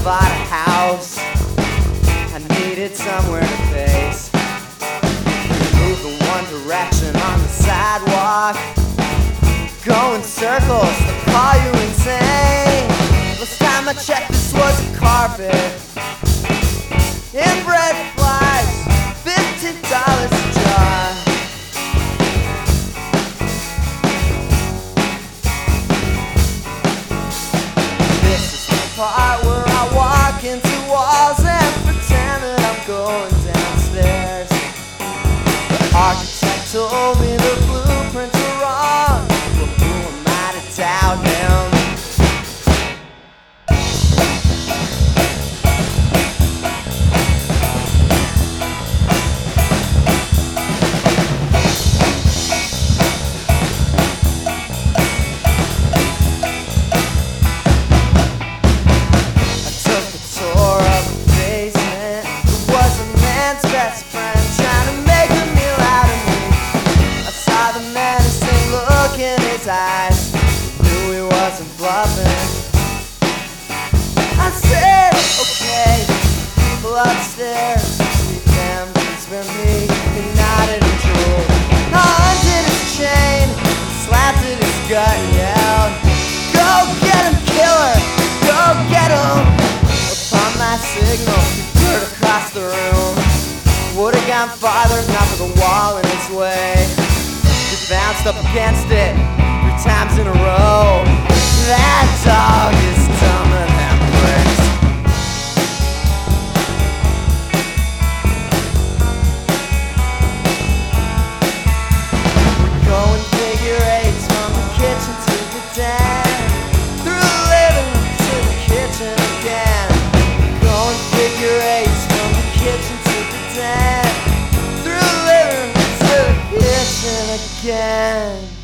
bought a house. I needed somewhere to face. Move in one direction on the sidewalk, go in circles, they call you insane. Last time I checked, this was a carpet. Inbred flies, $50 a jar. This is the part where I walk into walls and pretend that I'm going downstairs. The architect told me the blueprints are wrong, but who am I to doubt him? Best friend trying to make a meal out of me. I saw the menacing look in his eyes, knew he wasn't bluffing. I said, okay, people upstairs, see them, it's for me. He nodded and drooled. I undid his chain, slapped at his gut and yelled, go get him, killer, go get him. Upon my signal, he peered across the room. Would've gone farther, not for the wall in his way. He bounced up against it 3 times in a row. That dog is dumber than bricks. We're going figure eights from the kitchen to the den, through the living room to the kitchen again. We're going figure eights from the kitchen to the den, through the living room to the kitchen again.